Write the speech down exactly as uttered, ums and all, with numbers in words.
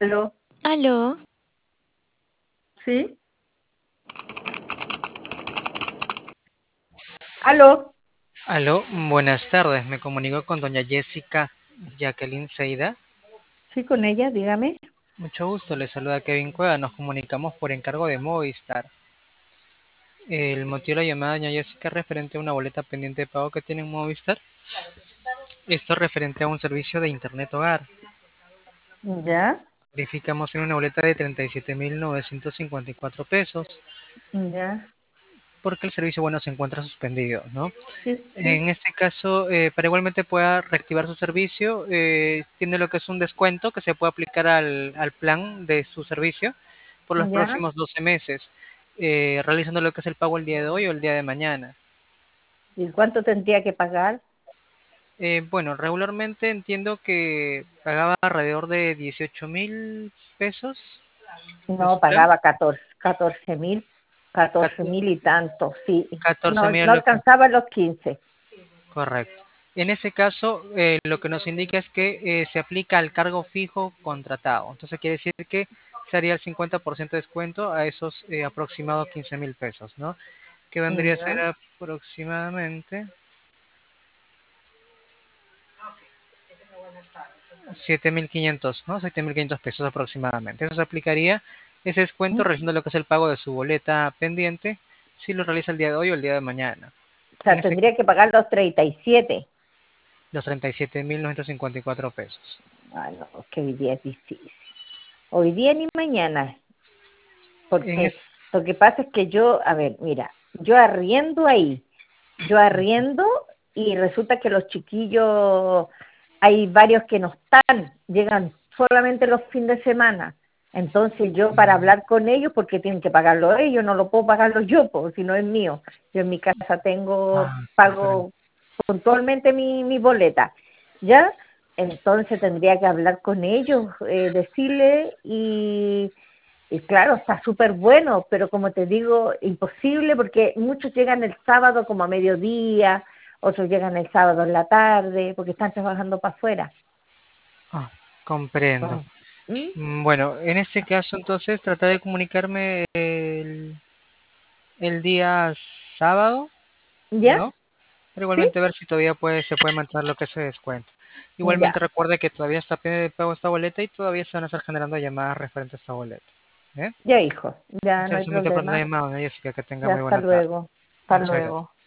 Aló, Aló, ¿sí? Aló, Aló, buenas tardes. Me comunico con doña Jessica Jacqueline Seida. sí, con ella, dígame. Mucho gusto, le saluda Kevin Cueva. Nos comunicamos por encargo de Movistar. El motivo de la llamada, doña Jessica, es referente a una boleta pendiente de pago que tiene en Movistar. Esto es referente a un servicio de Internet Hogar. Ya, Verificamos en una boleta de treinta y siete mil novecientos cincuenta y cuatro pesos, ya, porque el servicio, bueno, se encuentra suspendido, ¿no? sí, sí, En este caso, eh, para igualmente pueda reactivar su servicio, eh, tiene lo que es un descuento que se puede aplicar al, al plan de su servicio por los ya. próximos doce meses, eh, realizando lo que es el pago el día de hoy o el día de mañana. ¿Y cuánto tendría que pagar? Eh, bueno, regularmente entiendo que pagaba alrededor de dieciocho mil pesos de No, su plan. pagaba catorce, catorce mil, catorce mil y tanto, sí. catorce No, mil es no lo que... alcanzaba los quince. Correcto. En ese caso, eh, lo que nos indica es que eh, se aplica al cargo fijo contratado. Entonces quiere decir que se haría el cincuenta por ciento de descuento a esos eh, aproximados quince mil pesos, ¿no? Que vendría a ser Ya, aproximadamente siete mil quinientos, ¿no? siete mil quinientos pesos aproximadamente. Eso se aplicaría ese descuento mm. realizando lo que es el pago de su boleta pendiente si lo realiza el día de hoy o el día de mañana. O En sea, ese tendría que pagar los treinta y siete. los treinta y siete mil novecientos cincuenta y cuatro pesos. Ah, no, que hoy día es difícil. Hoy día ni mañana, En porque es- lo que pasa es que yo, a ver, mira, yo arriendo ahí. Yo arriendo y resulta que los chiquillos, hay varios que no están, llegan solamente los fines de semana. Entonces yo para hablar con ellos, porque tienen que pagarlo ellos, no lo puedo pagarlo yo, porque si no es mío. Yo en mi casa tengo, Ah, comprendo. pago puntualmente mi, mi boleta, ¿ya? Entonces tendría que hablar con ellos, eh, decirle y y claro, está súper bueno, pero como te digo, imposible porque muchos llegan el sábado como a mediodía, otros llegan el sábado en la tarde porque están trabajando para afuera. Ah, comprendo. Ah, ¿mm? Mm, Bueno, en este caso entonces tratar de comunicarme el, el día sábado, ¿Ya? ¿no? Pero ¿Sí? igualmente ver si todavía puede, se puede mantener lo que se descuento. Igualmente Ya, recuerde que todavía está pendiente de pago esta boleta y todavía se van a estar generando llamadas referentes a esta boleta. ¿Eh? ya hijo, ya no Muchas hay gracias por la problema. llamada, doña Jessica, que tenga Ya muy hasta buena tarde. luego, hasta Muchas gracias. luego.